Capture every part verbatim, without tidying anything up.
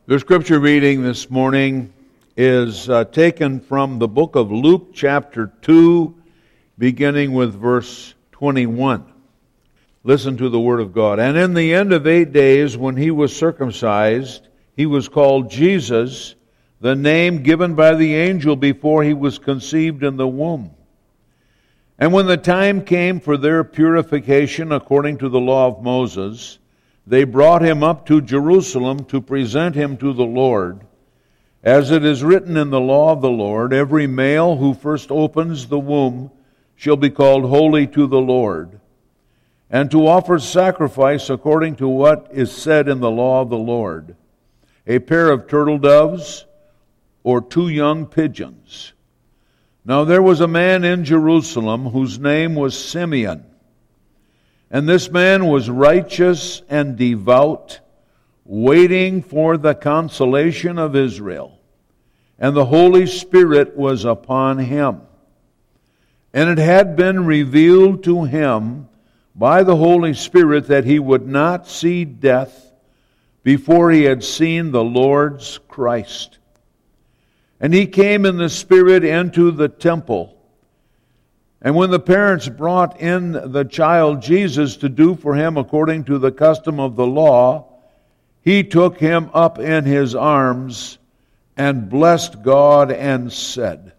The scripture reading this morning is uh, taken from the book of Luke chapter two, beginning with verse twenty-one. Listen to the word of God. And in the end of eight days, when he was circumcised, he was called Jesus, the name given by the angel before he was conceived in the womb. And when the time came for their purification according to the law of Moses, they brought him up to Jerusalem to present him to the Lord. As it is written in the law of the Lord, every male who first opens the womb shall be called holy to the Lord, and to offer sacrifice according to what is said in the law of the Lord, a pair of turtle doves or two young pigeons. Now there was a man in Jerusalem whose name was Simeon. And this man was righteous and devout, waiting for the consolation of Israel. And the Holy Spirit was upon him. And it had been revealed to him by the Holy Spirit that he would not see death before he had seen the Lord's Christ. And he came in the Spirit into the temple. And when the parents brought in the child Jesus to do for him according to the custom of the law, he took him up in his arms and blessed God and said,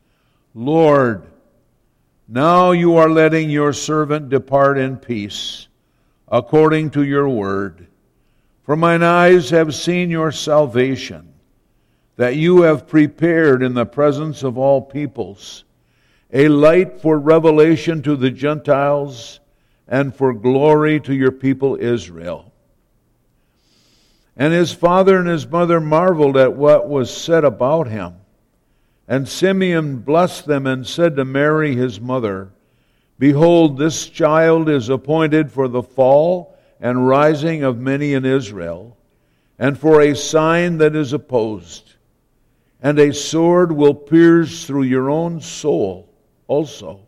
Lord, now you are letting your servant depart in peace, according to your word. For mine eyes have seen your salvation, that you have prepared in the presence of all peoples, a light for revelation to the Gentiles and for glory to your people Israel. And his father and his mother marveled at what was said about him. And Simeon blessed them and said to Mary his mother, Behold, this child is appointed for the fall and rising of many in Israel, and for a sign that is opposed. And a sword will pierce through your own soul also,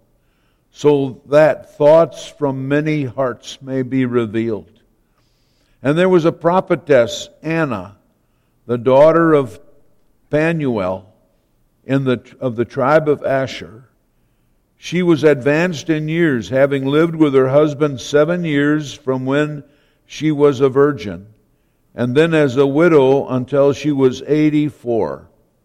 so that thoughts from many hearts may be revealed. And there was a prophetess, Anna, the daughter of Phanuel, in the, of the tribe of Asher. She was advanced in years, having lived with her husband seven years from when she was a virgin, and then as a widow until she was eighty-four.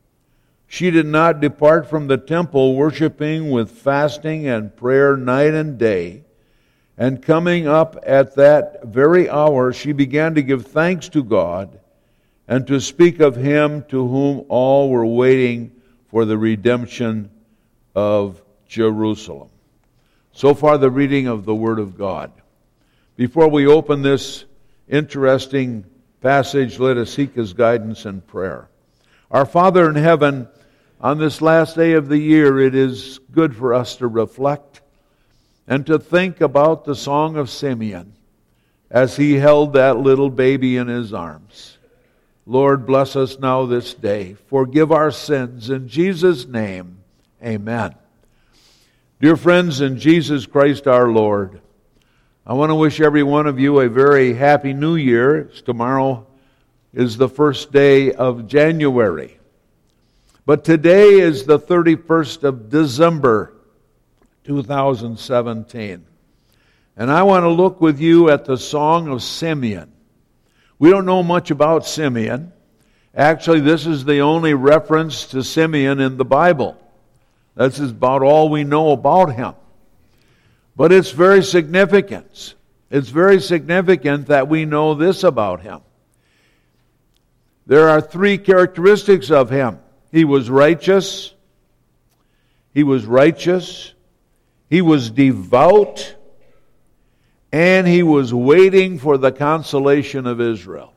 She did not depart from the temple, worshiping with fasting and prayer night and day. And coming up at that very hour, she began to give thanks to God and to speak of him to whom all were waiting for the redemption of Jerusalem. So far, the reading of the Word of God. Before we open this interesting passage, let us seek His guidance and prayer. Our Father in heaven, on this last day of the year, it is good for us to reflect and to think about the song of Simeon as he held that little baby in his arms. Lord, bless us now this day. Forgive our sins. In Jesus' name, amen. Dear friends in Jesus Christ our Lord, I want to wish every one of you a very happy new year. Tomorrow is the first day of January. But today is the thirty-first of December, two thousand seventeen. And I want to look with you at the Song of Simeon. We don't know much about Simeon. Actually, this is the only reference to Simeon in the Bible. This is about all we know about him. But it's very significant. It's very significant that we know this about him. There are three characteristics of him. He was righteous. He was righteous. He was devout. And he was waiting for the consolation of Israel.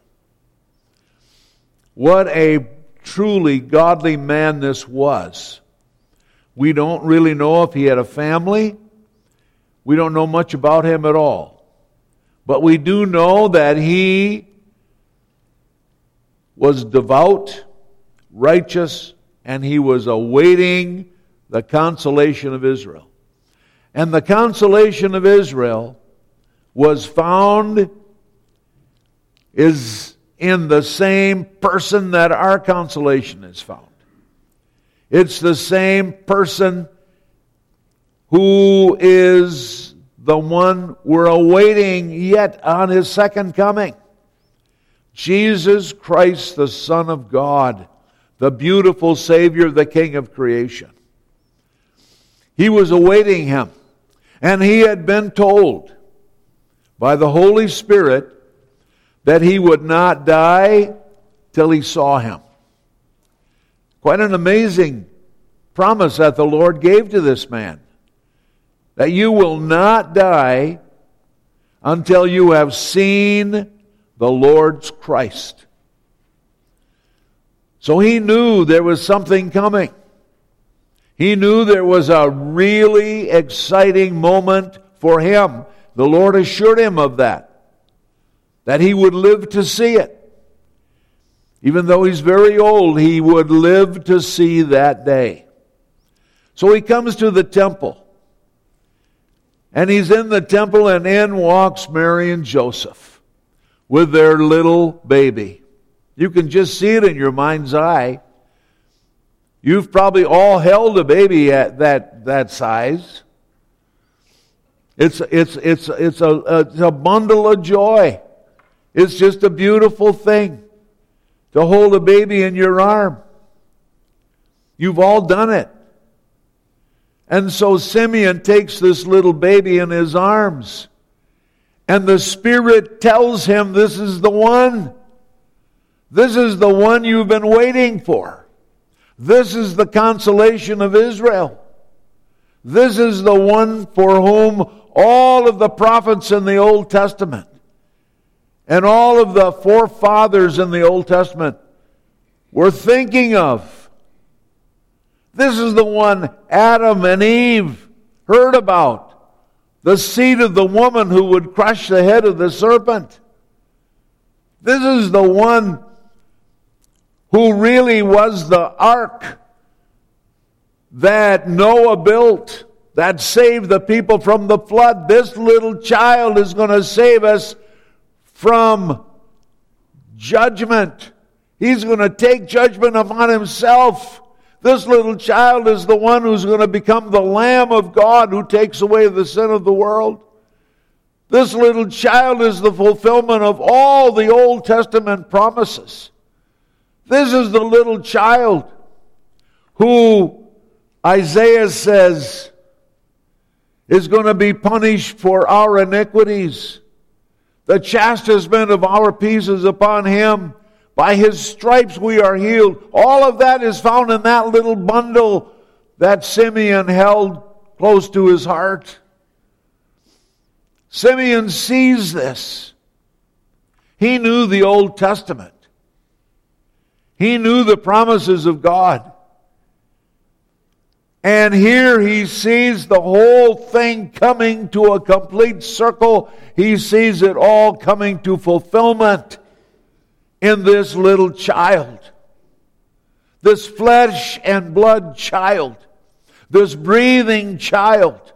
What a truly godly man this was. We don't really know if he had a family. We don't know much about him at all. But we do know that he was devout, righteous, and he was awaiting the consolation of Israel. And the consolation of Israel was found, is in the same person that our consolation is found. It's the same person who is the one we're awaiting yet on His second coming. Jesus Christ, the Son of God, the beautiful Savior, the King of creation. He was awaiting Him, and He had been told by the Holy Spirit that He would not die till He saw Him. Quite an amazing promise that the Lord gave to this man. That you will not die until you have seen the Lord's Christ. So he knew there was something coming. He knew there was a really exciting moment for him. The Lord assured him of that. That he would live to see it. Even though he's very old, he would live to see that day. So he comes to the temple. And he's in the temple, and in walks Mary and Joseph with their little baby. You can just see it in your mind's eye. You've probably all held a baby at that, that size. It's, it's, it's, it's, a, it's a bundle of joy. It's just a beautiful thing to hold a baby in your arm. You've all done it. And so Simeon takes this little baby in his arms. And the Spirit tells him, this is the one. This is the one you've been waiting for. This is the consolation of Israel. This is the one for whom all of the prophets in the Old Testament and all of the forefathers in the Old Testament were thinking of. This is the one Adam and Eve heard about. The seed of the woman who would crush the head of the serpent. This is the one who really was the ark that Noah built, that saved the people from the flood. This little child is going to save us from judgment. He's going to take judgment upon Himself. This little child is the one who's going to become the Lamb of God who takes away the sin of the world. This little child is the fulfillment of all the Old Testament promises. This is the little child who Isaiah says is going to be punished for our iniquities. The chastisement of our peace is upon Him. By His stripes we are healed. All of that is found in that little bundle that Simeon held close to his heart. Simeon sees this. He knew the Old Testament. He knew the promises of God. And here he sees the whole thing coming to a complete circle. He sees it all coming to fulfillment in this little child. This flesh and blood child. This breathing child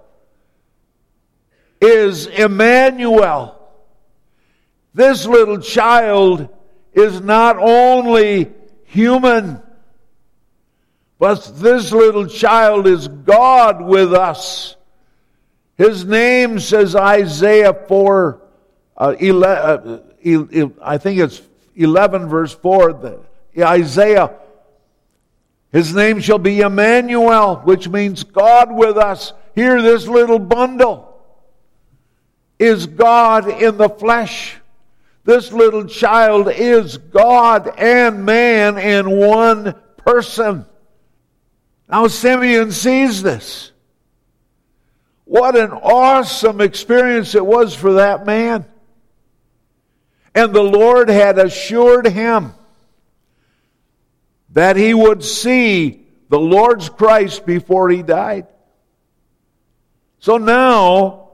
is Emmanuel. This little child is not only human, but this little child is God with us. His name, says Isaiah four, uh, ele- uh, I think it's eleven verse four, the, Isaiah, His name shall be Emmanuel, which means God with us. Here, this little bundle is God in the flesh. This little child is God and man in one person. Now Simeon sees this. What an awesome experience it was for that man. And the Lord had assured him that he would see the Lord's Christ before he died. So now,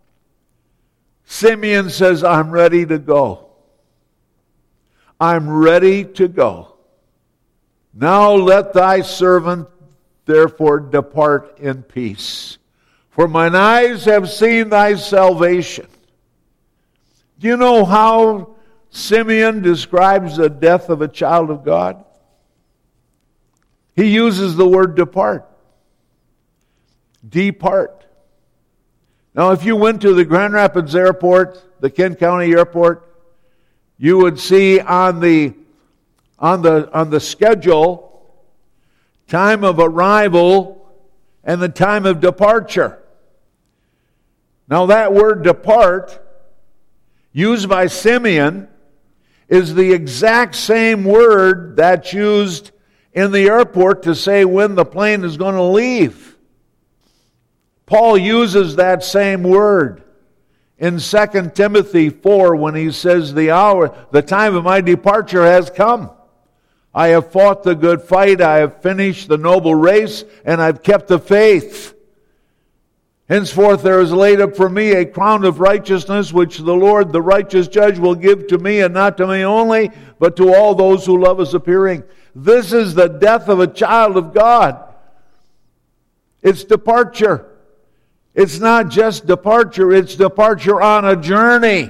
Simeon says, I'm ready to go. I'm ready to go. Now let thy servant therefore depart in peace. For mine eyes have seen thy salvation. Do you know how Simeon describes the death of a child of God? He uses the word depart. Depart. Now, if you went to the Grand Rapids Airport, the Kent County Airport, you would see on the on the on the schedule time of arrival and the time of departure. Now, that word depart, used by Simeon, is the exact same word that's used in the airport to say when the plane is going to leave. Paul uses that same word in Second Timothy four when he says, the hour, the time of my departure has come. I have fought the good fight, I have finished the noble race, and I've kept the faith. Henceforth there is laid up for me a crown of righteousness, which the Lord, the righteous judge, will give to me, and not to me only, but to all those who love His appearing. This is the death of a child of God. It's departure. It's not just departure, it's departure on a journey.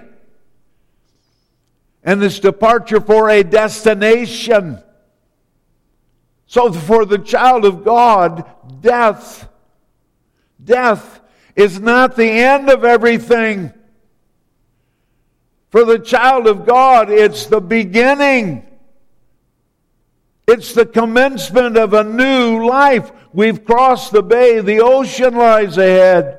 And it's departure for a destination. So for the child of God, death, death is not the end of everything. For the child of God, it's the beginning. It's the commencement of a new life. We've crossed the bay. The ocean lies ahead.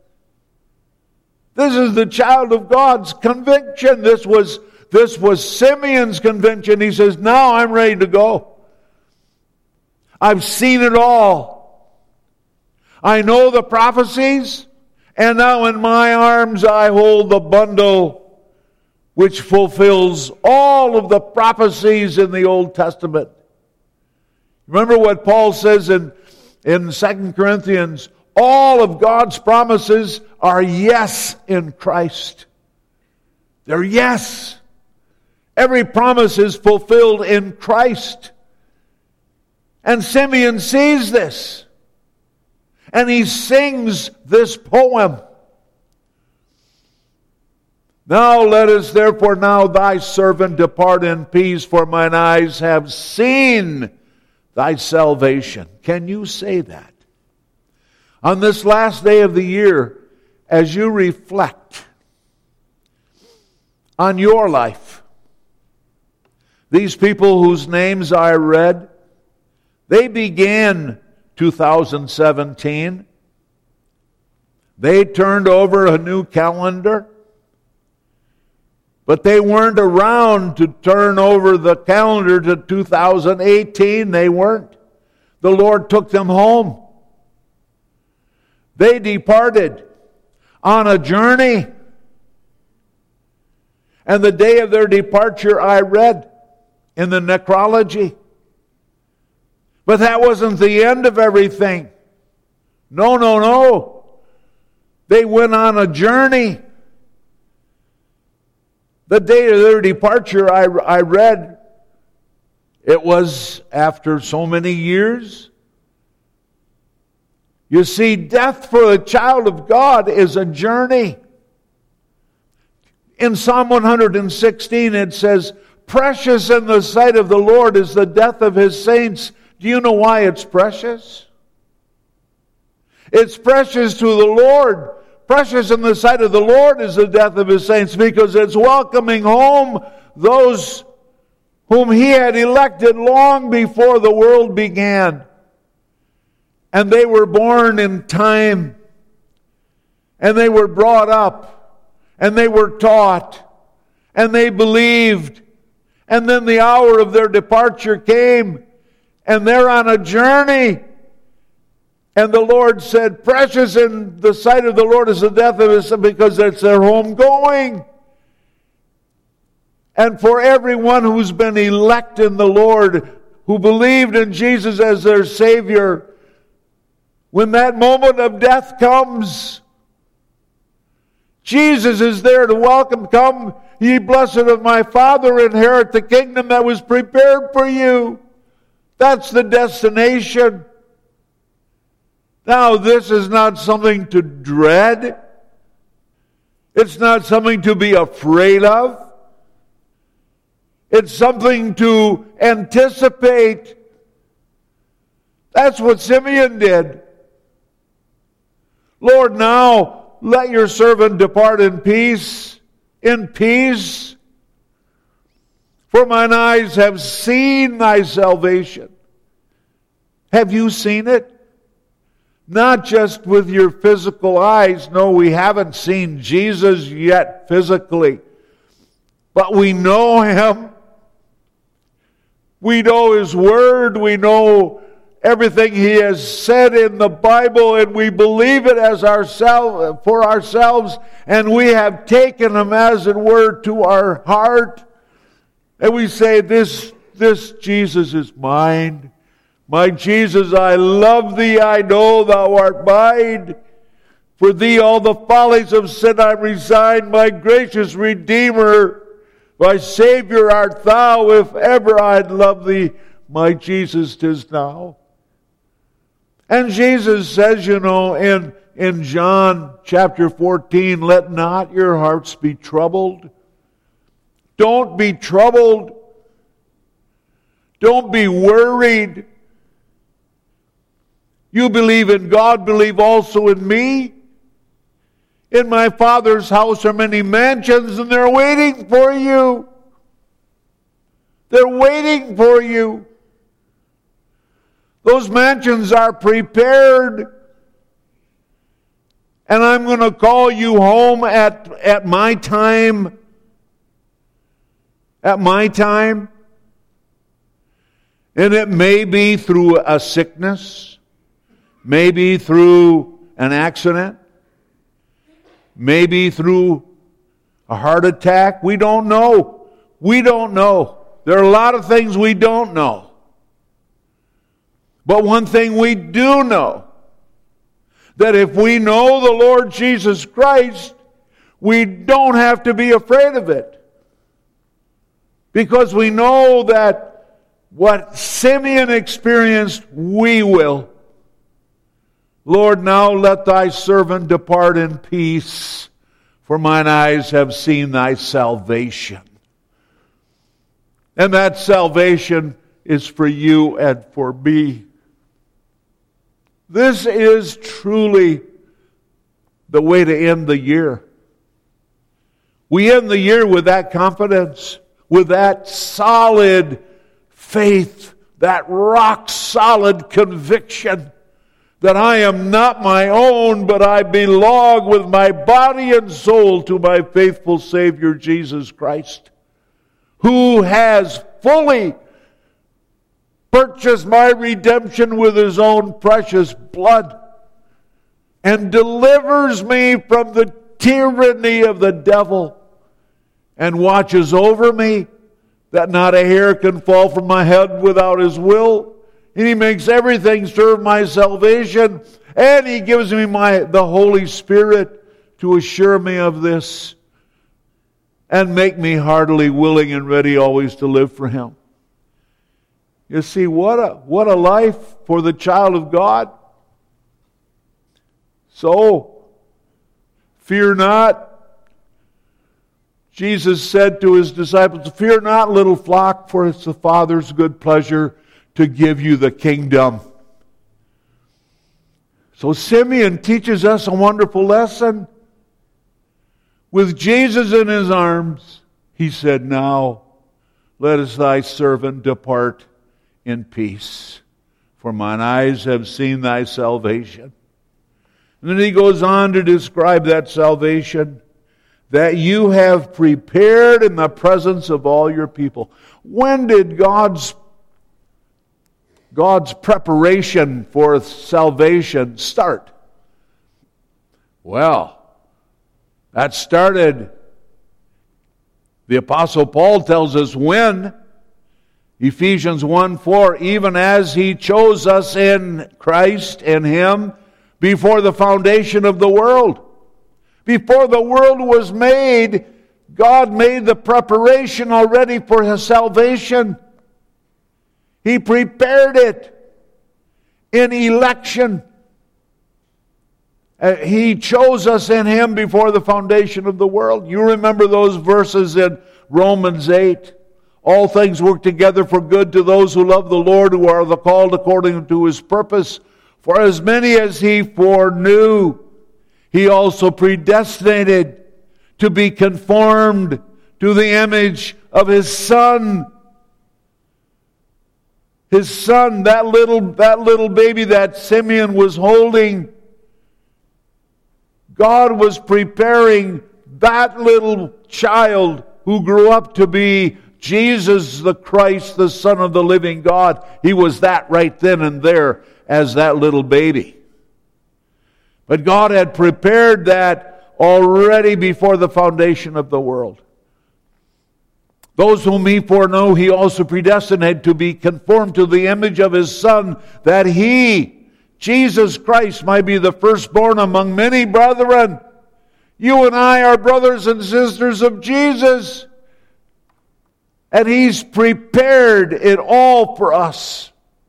This is the child of God's conviction. This was, this was Simeon's conviction. He says, now I'm ready to go. I've seen it all. I know the prophecies, and now in my arms I hold the bundle which fulfills all of the prophecies in the Old Testament. Remember what Paul says in, in Second Corinthians, all of God's promises are yes in Christ. They're yes. Every promise is fulfilled in Christ. And Simeon sees this. And he sings this poem. Now let us therefore now thy servant depart in peace, for mine eyes have seen thy salvation. Can you say that? On this last day of the year, as you reflect on your life, these people whose names I read, they began two thousand seventeen. They turned over a new calendar, but they weren't around to turn over the calendar to two thousand eighteen. They weren't. The Lord took them home. They departed on a journey. And the day of their departure I read in the necrology. But that wasn't the end of everything. No, no, no. They went on a journey. The day of their departure, I, I read, it was after so many years. You see, death for a child of God is a journey. In Psalm one sixteen it says, precious in the sight of the Lord is the death of His saints. Do you know why it's precious? It's precious to the Lord. Precious in the sight of the Lord is the death of His saints, because it's welcoming home those whom He had elected long before the world began. And they were born in time. And they were brought up. And they were taught. And they believed. And then the hour of their departure came. And they're on a journey. And the Lord said, precious in the sight of the Lord is the death of His, because it's their home going. And for everyone who's been elect in the Lord, who believed in Jesus as their Savior, when that moment of death comes, Jesus is there to welcome. Come, ye blessed of my Father, inherit the kingdom that was prepared for you. That's the destination. Now, this is not something to dread. It's not something to be afraid of. It's something to anticipate. That's what Simeon did. Lord, now let your servant depart in peace, in peace. For mine eyes have seen thy salvation. Have you seen it? Not just with your physical eyes. No, we haven't seen Jesus yet physically. But we know Him. We know His Word. We know everything He has said in the Bible, and we believe it as ourselves for ourselves, and we have taken Him, as it were, to our heart. And we say, this, this Jesus is mine. My Jesus, I love Thee, I know Thou art mine. For Thee all the follies of sin I resign, my gracious Redeemer, my Savior art Thou. If ever I'd love Thee, my Jesus, 'tis now. And Jesus says, you know, in, in John chapter fourteen, let not your hearts be troubled. Don't be troubled. Don't be worried. You believe in God, believe also in me. In my Father's house are many mansions, and they're waiting for you. They're waiting for you. Those mansions are prepared. And I'm going to call you home at, at my time. At my time. And it may be through a sickness. Maybe through an accident. Maybe through a heart attack. We don't know. We don't know. There are a lot of things we don't know. But one thing we do know, that if we know the Lord Jesus Christ, we don't have to be afraid of it. Because we know that what Simeon experienced, we will. Lord, now let thy servant depart in peace, for mine eyes have seen thy salvation. And that salvation is for you and for me. This is truly the way to end the year. We end the year with that confidence, with that solid faith, that rock-solid conviction that I am not my own, but I belong with my body and soul to my faithful Savior Jesus Christ, who has fully purchased my redemption with His own precious blood and delivers me from the tyranny of the devil and watches over me that not a hair can fall from my head without His will. And He makes everything serve my salvation, and He gives me my the Holy Spirit to assure me of this and make me heartily willing and ready always to live for Him. You see, what a, what a life for the child of God. So, fear not. Jesus said to His disciples, fear not, little flock, for it's the Father's good pleasure to give you the kingdom. So Simeon teaches us a wonderful lesson. With Jesus in His arms, he said, now let us thy servant depart in peace, for mine eyes have seen thy salvation. And then he goes on to describe that salvation that you have prepared in the presence of all your people. When did God's God's preparation for salvation start? Well, that started, the Apostle Paul tells us when, Ephesians one four, even as He chose us in Christ, in Him, before the foundation of the world. Before the world was made, God made the preparation already for His salvation. He prepared it in election. Uh, he chose us in Him before the foundation of the world. You remember those verses in Romans eight. All things work together for good to those who love the Lord, who are the called according to His purpose. For as many as He foreknew, He also predestinated to be conformed to the image of His Son. His Son, that little, that little baby that Simeon was holding, God was preparing that little child who grew up to be Jesus the Christ, the Son of the living God. He was that right then and there as that little baby. But God had prepared that already before the foundation of the world. Those whom He foreknew, He also predestinated to be conformed to the image of His Son, that He, Jesus Christ, might be the firstborn among many brethren. You and I are brothers and sisters of Jesus. And He's prepared it all for us.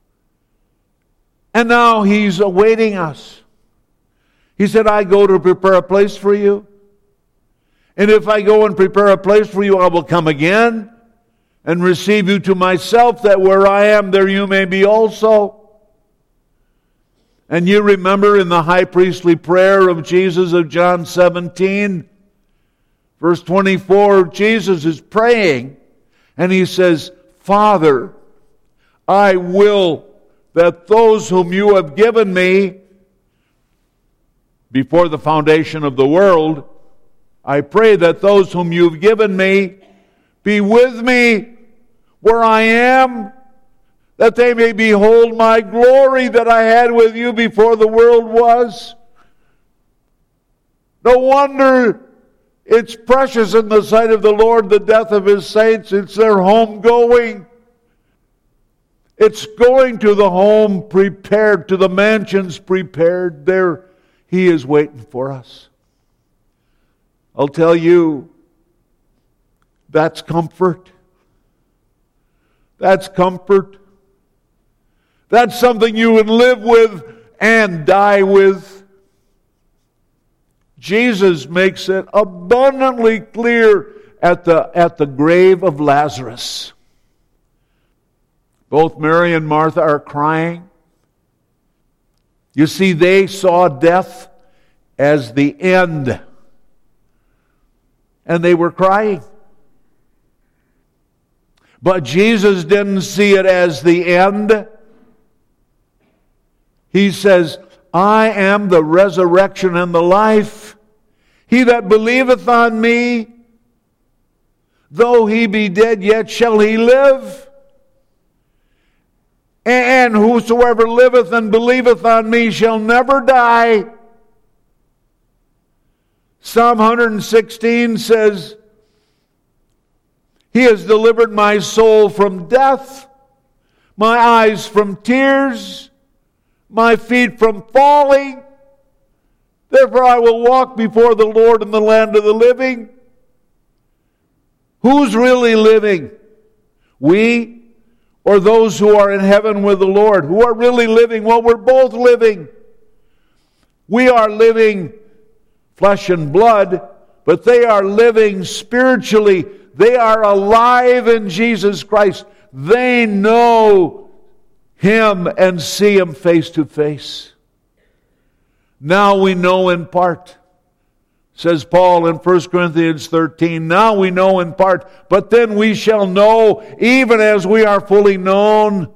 And now He's awaiting us. He said, I go to prepare a place for you. And if I go and prepare a place for you, I will come again and receive you to myself, that where I am, there you may be also. And you remember in the high priestly prayer of Jesus of John seventeen, verse twenty-four, Jesus is praying, and He says, Father, I will that those whom you have given me before the foundation of the world, I pray that those whom you've given me be with me where I am, that they may behold my glory that I had with you before the world was. No wonder it's precious in the sight of the Lord, the death of His saints. It's their home going. It's going to the home prepared, to the mansions prepared. There He is waiting for us. I'll tell you, that's comfort. That's comfort. That's something you would live with and die with. Jesus makes it abundantly clear at the, at the grave of Lazarus. Both Mary and Martha are crying. You see, they saw death as the end. And they were crying. But Jesus didn't see it as the end. He says, I am the resurrection and the life. He that believeth on me, though he be dead, yet shall he live. And whosoever liveth and believeth on me shall never die. Psalm one sixteen says, He has delivered my soul from death, my eyes from tears, my feet from falling. Therefore I will walk before the Lord in the land of the living. Who's really living? We or those who are in heaven with the Lord? Who are really living? Well, we're both living. We are living flesh and blood, but they are living spiritually. They are alive in Jesus Christ. They know Him and see Him face to face. Now we know in part, says Paul in First Corinthians thirteen. Now we know in part, but then we shall know even as we are fully known.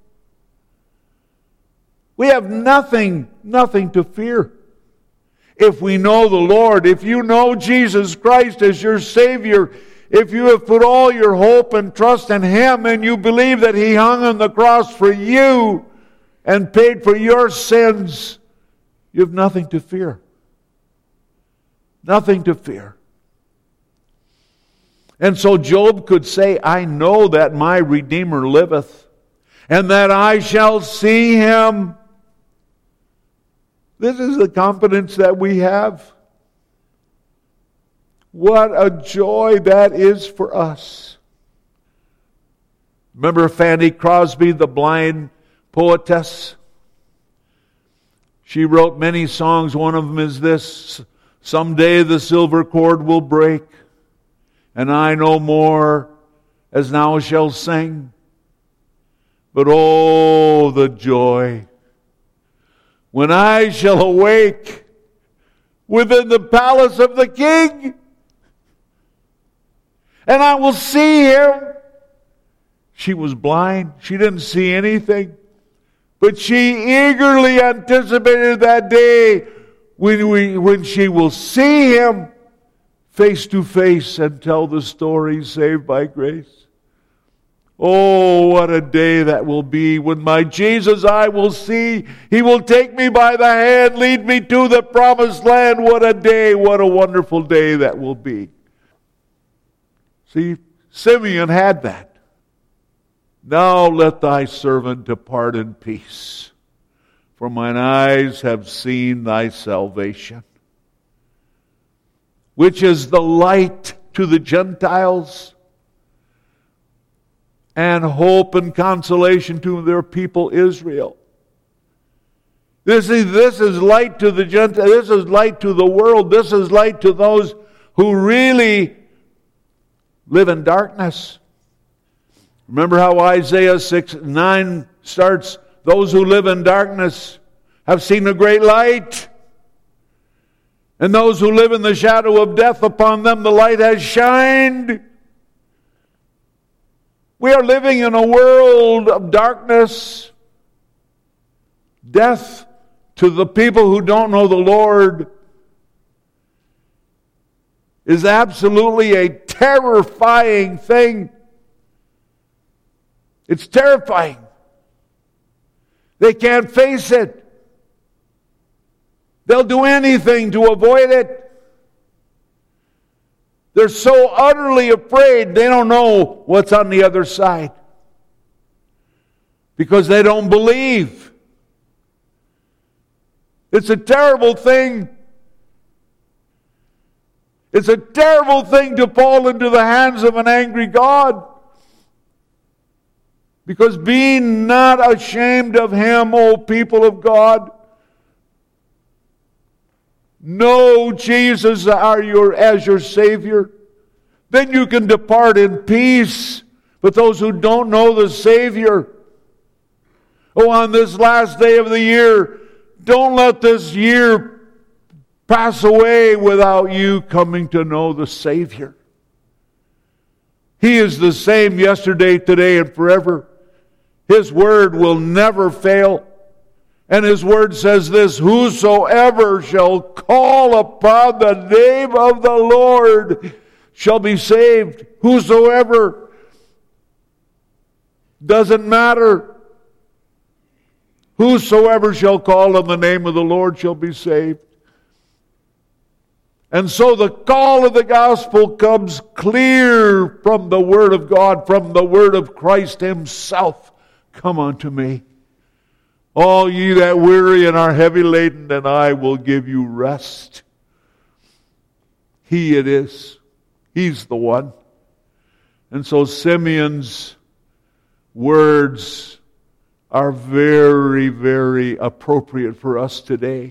We have nothing, nothing to fear. If we know the Lord, if you know Jesus Christ as your Savior, if you have put all your hope and trust in Him and you believe that He hung on the cross for you and paid for your sins, you have nothing to fear. Nothing to fear. And so Job could say, I know that my Redeemer liveth, and that I shall see Him. This is the confidence that we have. What a joy that is for us. Remember Fanny Crosby, the blind poetess? She wrote many songs. One of them is this: someday the silver cord will break, and I no more as now shall sing. But oh, the joy when I shall awake within the palace of the King, and I will see Him. She was blind. She didn't see anything. But she eagerly anticipated that day when, we, when she will see Him face to face and tell the story, Saved by Grace. Oh, what a day that will be when my Jesus I will see. He will take me by the hand, lead me to the promised land. What a day, what a wonderful day that will be. See, Simeon had that. Now let thy servant depart in peace, for mine eyes have seen thy salvation, which is the light to the Gentiles, and hope and consolation to their people Israel. This is, this is light to the Gentiles. This is light to the world. This is light to those who really live in darkness. Remember how Isaiah six nine starts, those who live in darkness have seen a great light. And those who live in the shadow of death, upon them the light has shined. We are living in a world of darkness, death to the people who don't know the Lord is absolutely a terrifying thing. It's terrifying. They can't face it. They'll do anything to avoid it. They're so utterly afraid they don't know what's on the other side, because they don't believe. It's a terrible thing. It's a terrible thing to fall into the hands of an angry God. Because being not ashamed of Him, O people of God, know Jesus are your, as your Savior, then you can depart in peace. But those who don't know the Savior, oh, on this last day of the year, don't let this year pass away without you coming to know the Savior. He is the same yesterday, today, and forever. His word will never fail. And His word says this, whosoever shall call upon the name of the Lord shall be saved. Whosoever. Doesn't matter. Whosoever shall call on the name of the Lord shall be saved. And so the call of the gospel comes clear from the Word of God, from the Word of Christ Himself. Come unto me, all ye that weary and are heavy laden, and I will give you rest. He it is. He's the one. And so Simeon's words are very, very appropriate for us today.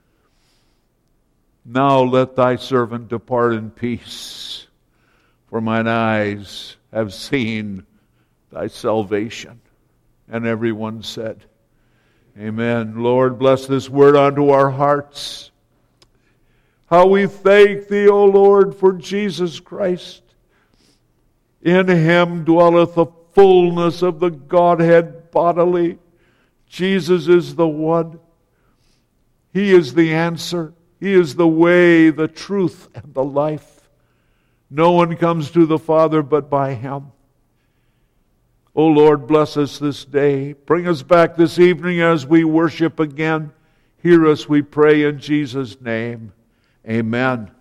Now let thy servant depart in peace, for mine eyes have seen thy salvation. And everyone said, amen. Lord, bless this word unto our hearts. How we thank Thee, O Lord, for Jesus Christ. In Him dwelleth the fullness of the Godhead bodily. Jesus is the one. He is the answer. He is the way, the truth, and the life. No one comes to the Father but by Him. O Lord, bless us this day. Bring us back this evening as we worship again. Hear us, we pray, in Jesus' name. Amen.